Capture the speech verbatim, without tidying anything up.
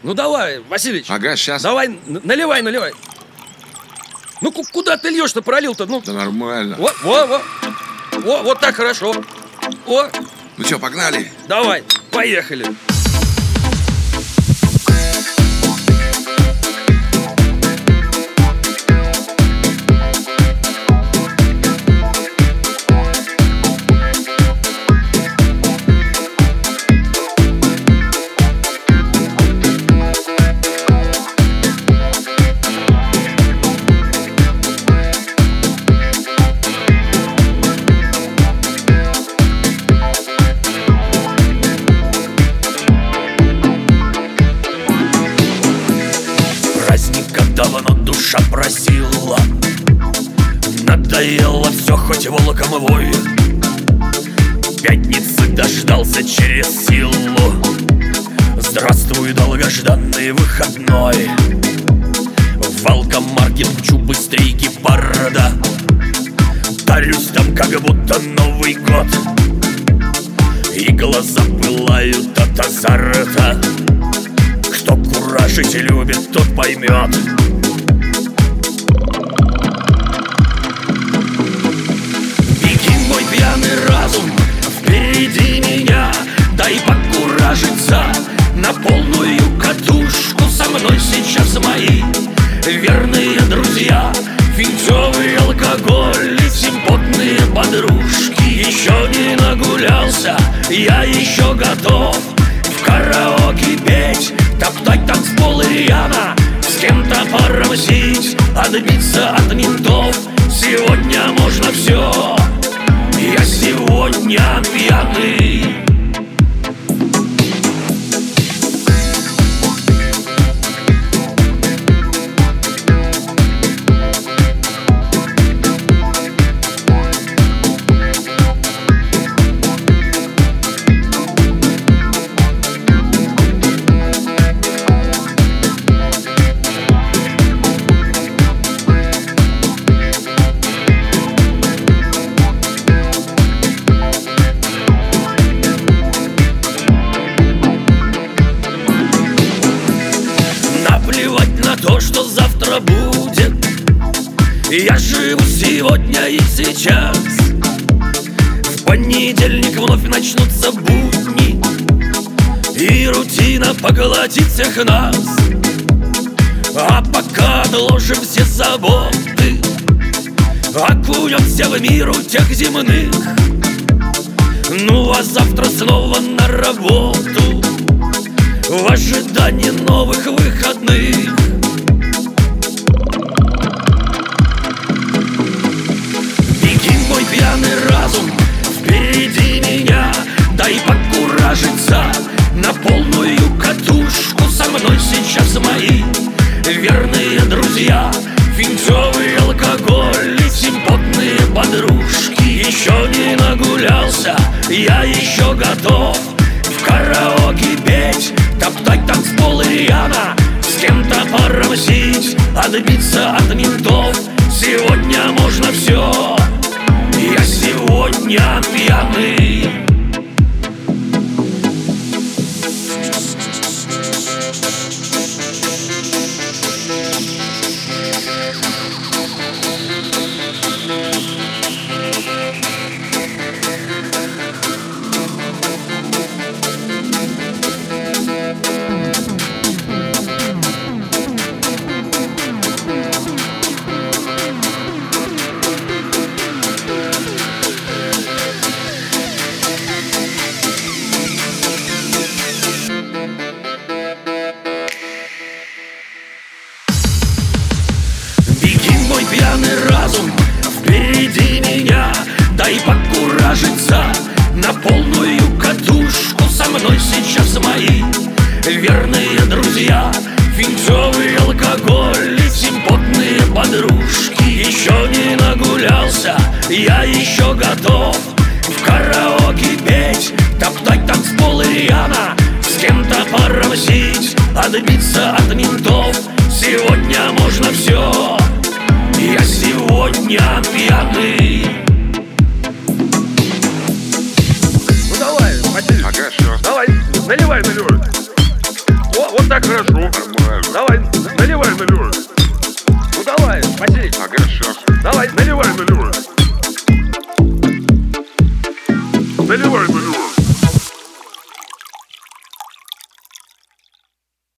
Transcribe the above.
Ну давай, Васильич. Ага, сейчас. Давай, н- наливай, наливай. Ну ку- куда ты льешь-то, пролил-то? Ну, Да нормально. вот, вот, вот. О, вот так хорошо. О, Ну что, погнали? давай, поехали. Давно душа просила, надоело все, хоть волком вой. Пятницы дождался через силу. Здравствуй, долгожданный выходной. В алкомаркет мчу быстрее гепарда. Дарюсь там, как будто Новый год. И глаза пылают от азарта. Кто куражить любит, тот поймет. Беги, мой пьяный разум, впереди меня. Дай покуражиться на полную катушку. Со мной сейчас мои верные друзья, винтовый алкоголь и симпотные подружки. Еще не нагулялся, я еще готов в караоке петь, топтать танцполы рьяно, с кем-то порамсить, отбиться от ментов. Сегодня можно все, я сегодня пьяный. То, что завтра будет, я живу сегодня и сейчас. В понедельник вновь начнутся будни, и рутина поглотит всех нас. А пока отложим все заботы, окунемся в мир у тех земных. Ну а завтра снова на работу, в ожидании новых выходных. Беги, мой пьяный разум, впереди меня. Дай покуражиться на полную катушку. Со мной сейчас мои верные друзья, винтовый алкоголь и симпотные подружки. Еще не нагулялся, я еще готов в караоке петь, топтать танцполы рьяно, с кем-то порамсить, отбиться от ментов. Сегодня можно все, я сегодня пьяный. Мой пьяный разум, впереди меня. Дай покуражиться на полную катушку. Со мной сейчас мои верные друзья, винтовый алкоголь и симпотные подружки. Еще не нагулялся, я еще готов в караоке петь, топтать танцполы рьяно, с кем-то порамсить, отбиться от ментов. Сегодня можно все, я сегодня пьяный. Ну давай, Васильич. Ага, все. Давай, наливай, наливай. О, вот так хорошо. Нормально. Давай, наливай, наливай. Ну давай, Василий. Ага, сейчас. Давай, наливай, наливай. Наливай, наливай.